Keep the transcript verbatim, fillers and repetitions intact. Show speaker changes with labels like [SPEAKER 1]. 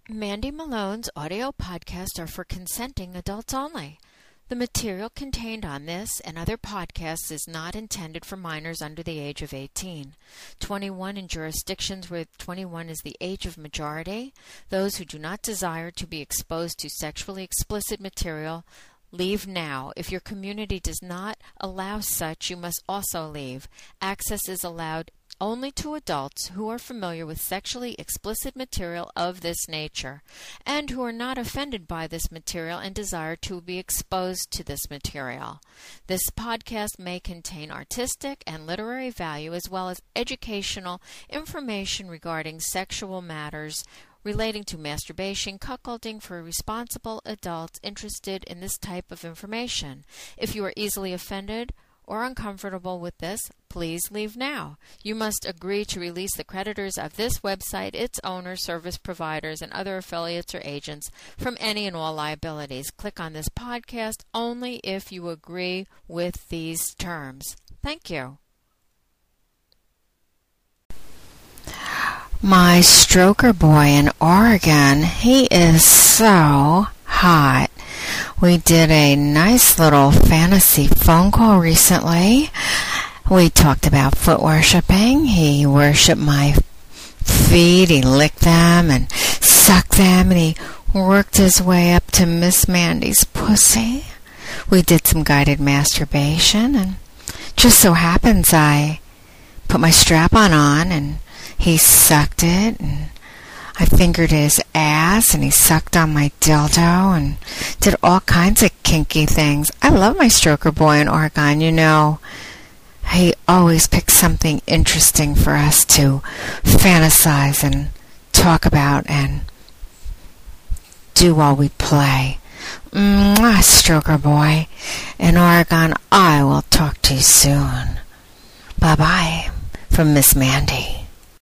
[SPEAKER 1] Mandy Malone's audio podcasts are for consenting adults only. The material contained on this and other podcasts is not intended for minors under the age of eighteen. twenty-one in jurisdictions where twenty-one is the age of majority. Those who do not desire to be exposed to sexually explicit material, leave now. If your community does not allow such, you must also leave. Access is allowed only to adults who are familiar with sexually explicit material of this nature and who are not offended by this material and desire to be exposed to this material. This podcast may contain artistic and literary value as well as educational information regarding sexual matters relating to masturbation, cuckolding for responsible adults interested in this type of information. If you are easily offended or uncomfortable with this, please leave now. You must agree to release the creditors of this website, its owners, service providers, and other affiliates or agents from any and all liabilities. Click on this podcast only if you agree with these terms. Thank you. My stroker boy in Oregon, he is so hot. We did a nice little fantasy phone call recently. We talked about foot worshiping. He worshiped my feet. He licked them and sucked them, and he worked his way up to Miss Mandy's pussy. We did some guided masturbation, and just so happens I put my strap-on on, and he sucked it, and I fingered his ass, and he sucked on my dildo and did all kinds of kinky things. I love my stroker boy in Oregon. You know, he always picks something interesting for us to fantasize and talk about and do while we play. Mwah, stroker boy in Oregon. I will talk to you soon. Bye-bye from Miss Mandy.